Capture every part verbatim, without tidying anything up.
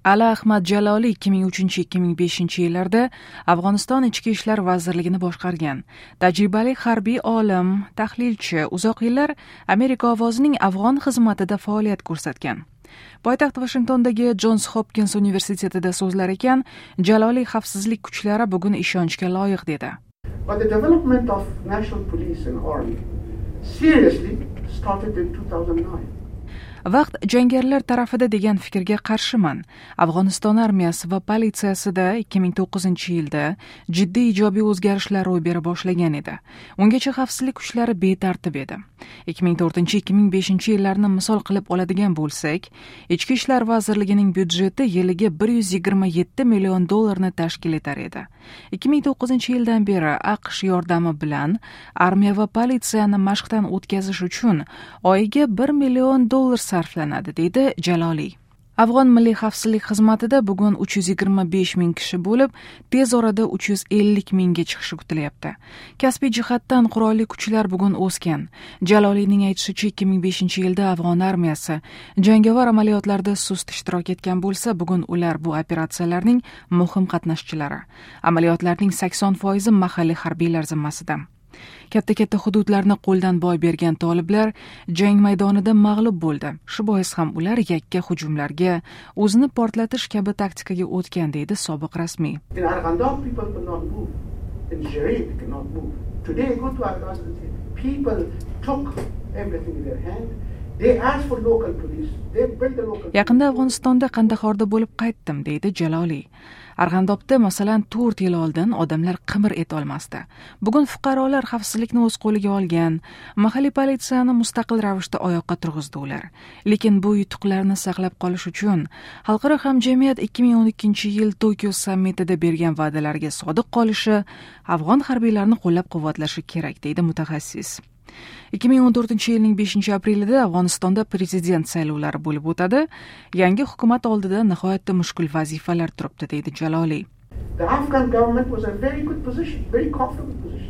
Ali Ahmad Jaloliy ikki ming uchinchi ikki ming beshinchi yillarda Afg'oniston Ichki ishlar vazirligini boshqargan. Tajribali harbiy olim, tahlilchi, uzoq yillar Amerika ovozining afg'on xizmatida faoliyat ko'rsatgan. Poytaxt Washingtondagi Johns Hopkins universitetida so'zlar ekan, Jaloliy xavfsizlik kuchlari bugun ishonchga loyiq dedi. But the development of national police and army seriously started in two thousand nine. Vaqt jangarilar tarafida degan fikrga qarshiman. Afg'oniston armiyasi va politsiyasida ikki ming to'qqizinchi yilda jiddiy ijobiy o'zgarishlar ro'y bera boshlagan edi. Ungacha xavfsizlik kuchlari betartib edi. ikki ming to'rtinchi ikki ming beshinchi yillarni misol qilib oladigan bo'lsak, Ichki ishlar vazirligining byudjeti yiliga bir yuz yigirma yetti million dollarni tashkil etar edi. ikki ming to'qqizinchi yildan beri AQSh yordami bilan armiya va politsiyani mashqdan o'tkazish uchun oyiga bir million dollar sarflanadi, deydi Jaloliy. Afg'on milliy xavfsizlik xizmatida bugun uch yuz yigirma besh ming kishi bo'lib, tez orada uch yuz ellik mingga chiqishi kutilyapti. Kasbiy jihatdan qurolli kuchlar bugun o'sgan. Jaloliyning aytishicha, ikki ming beshinchi yilda Afg'on armiyasi jangovar amaliyotlarda sust ishtirok etgan bo'lsa, bugun ular bu operatsiyalarning muhim qatnashchilari. Amaliyotlarning sakson foizi mahalliy harbiylar zimmasida. Katta-katta hududlarni qo'ldan boy bergan toliblar jang maydonida mag'lub bo'ldi. Shu bois ham ular yakka hujumlarga, o'zini portlatish kabi taktikaga o'tgan, deydi sobiq rasmiy. In Arghandab people could not move. In Jari they could not move. Today go to Arghandab, people took everything in their hand. They asked for local police. They built the local. Yaqinda Afg'onistonda Qandahorda bo'lib qaytdim, deydi Jaloliy. Arg'andobda masalan to'rt yil oldin odamlar qimir eta olmasdi. Bugun fuqarolar xavfsizlikni o'z qo'liga olgan, mahalliy politsiyani mustaqil ravishda oyoqqa turg'izdi ular. Lekin bu yutuqlarni saqlab qolish uchun xalqaro hamjamiyat ikki ming o'n ikkinchi yil Tokio sammitida bergan va'dalarga sodiq qolishi, afg'on harbiylarini qo'llab-quvvatlashi kerak, deydi mutaxassis. ikki ming o'n to'rtinchi yilning beshinchi aprelida Afg'onistonda prezident saylovlari bo'lib o'tadi. Yangi hukumat oldida nihoyatda mushkul vazifalar turibdi, deydi Jaloliy. The Afghan government was a very good position, very comfortable position.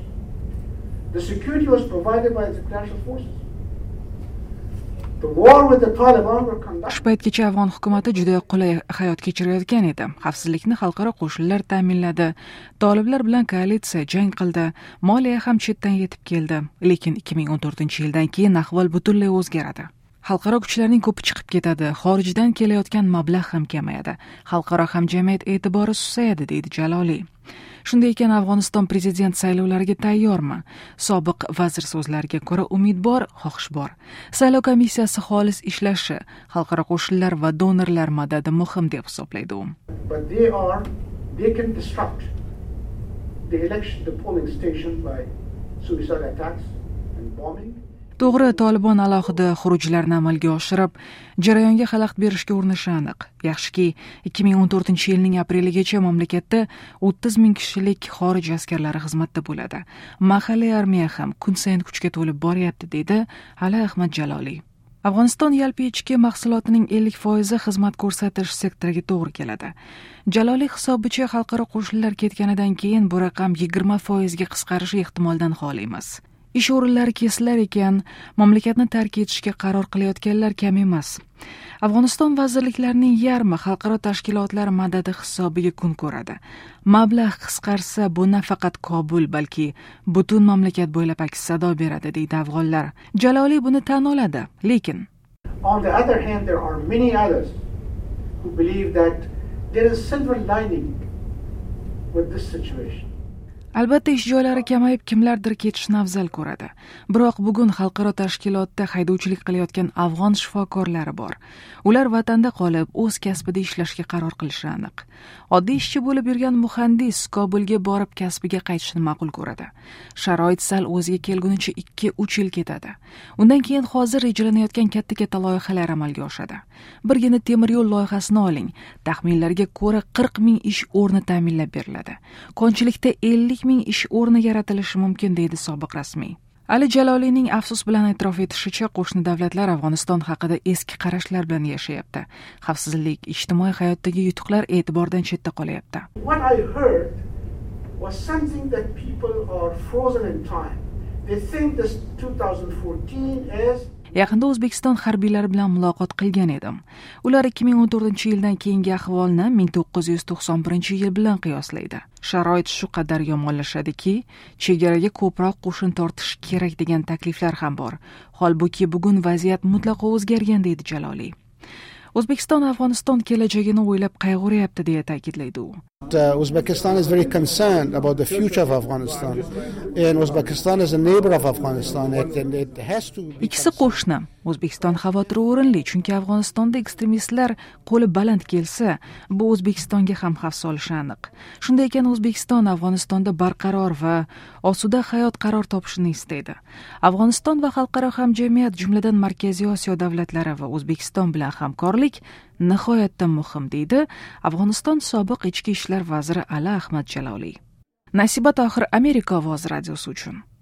The security was provided by the international forces. The war with the Taliban were conducted. Shu paytgacha Afg'on hukumati juda qulay hayot kechirayotgan edi. Xavfsizlikni xalqaro qo'shinlar ta'minladi. Toliblar bilan koalitsiya jang qildi. Moliya ham chetdan yetib keldi. Lekin ikki ming o'n to'rtinchi yildan keyin ahvol butunlay o'zgaradi. Xalqaro kuchlarning ko'pi chiqib ketadi. Xorijdan kelayotgan mablag' ham kamayadi. Xalqaro hamjamiyat e'tibori susayadi, deydi Jaloliy. Shunday ekan, Afg'oniston prezident saylovlariga tayyormi? Sobiq vazir so'zlariga ko'ra, umid bor, xohish bor. Saylov komissiyasi xolis ishlashi, xalqaro qo'shinlar va donorlar madadi muhim deb hisoblaydi u. But they are they can disrupt the election, the polling station by suicide attacks and bombing. To'g'ri, Tolibon alohida xurujlarni amalga oshirib, jarayonga xalaqit berishga urinishi aniq. Yaxshiki, ikki ming o'n to'rtinchi yilning apreligacha mamlakatda o'ttiz ming kishilik xorij askarlari xizmatda bo'ladi. Mahalliy armiya ham kun sayin kuchga to'lib boryapti, deydi Ali Ahmad Jaloliy. Afg'oniston yalpi ichki mahsulotining ellik foizi xizmat ko'rsatish sektoriga to'g'ri keladi. Jaloliy hisobicha xalqaro qo'shinlar ketganidan keyin bu raqam yigirma foizga qisqarishi ehtimoldan xoli emas. Ish o'rinlari kesilar ekan, mamlakatni tark etishga qaror qilayotganlar kam emas. Afg'oniston vazirliklarining yarmi xalqaro tashkilotlar madadi hisobiga kun ko'radi. Mablag' qisqarsa, bu nafaqat Kobul, balki butun mamlakat bo'ylab aks sado beradi, deydi afg'onlar. Jaloliy buni tan oladi, lekin On the other hand, there are many others who believe that there is silver lining with this situation. Albatta, ish joylari kamayib, kimlardir ketishni afzal ko'radi. Biroq bugun xalqaro tashkilotda haydovchilik qilayotgan afg'on shifokorlari bor. Ular vatanda qolib, o'z kasbida ishlashga qaror qilishi aniq. Oddiy ishchi bo'lib yurgan muhandis Kobulga borib kasbiga qaytishni ma'qul ko'radi. Sharoit sal o'ziga kelgunicha ikki uch yil ketadi. Undan keyin hozir rejalanayotgan katta-katta loyihalar amalga oshadi. Birgina temir yo'l loyihasini oling. Taxminlarga ko'ra qirq ming ish o'rni ta'minlab beriladi. Konchilikda ellik ming ish o'rni yaratilishi mumkin, deydi sobiq rasmiy. Ali Jaloliyning afsus bilan e'tirof etishicha, qo'shni davlatlar Afg'oniston haqida eski qarashlar bilan yashayapti. Xavfsizlik, ijtimoiy hayotdagi yutuqlar e'tibordan chetda qolyapti. What I heard was something that people are frozen in time. They think this two thousand fourteen is Yaqinda O'zbekiston harbiylari bilan muloqot qilgan edim. Ular ikki ming o'n to'rtinchi yildan keyingi ahvolni ming to'qqiz yuz to'qson birinchi yil bilan qiyoslaydi. Sharoit shu qadar yomonlashadiki, chegaraga ko'proq qo'shin tortish kerak degan takliflar ham bor. Holbuki bugun vaziyat mutlaqo o'zgargan deydi Jaloliy. O'zbekiston Afg'oniston kelajagini o'ylab qayg'uryapti deya ta'kidlaydi u. Uh, Uzbekistan is very concerned about the future of Afghanistan, and Uzbekistan is a neighbor of Afghanistan. It, it has to be Ikkisi qo'shni. O'zbekiston xavotiri o'rinli, chunki Afg'onistonda ekstremistlar qo'li baland kelsa, bu O'zbekistonga ham xavf solishi aniq. Shunday ekan, O'zbekiston Afg'onistonda barqaror va osuda hayot qaror topishini istaydi. Afg'oniston va xalqaro hamjamiyat, jumladan Markaziy Osiyo davlatlari va O'zbekiston bilan hamkorlik nihoyatda muhim, deydi Afg'oniston sobiq ichki ishlar vaziri Ali Ahmad Jaloliy. Nasiba Tohir, Amerika ovozi radiosi uchun.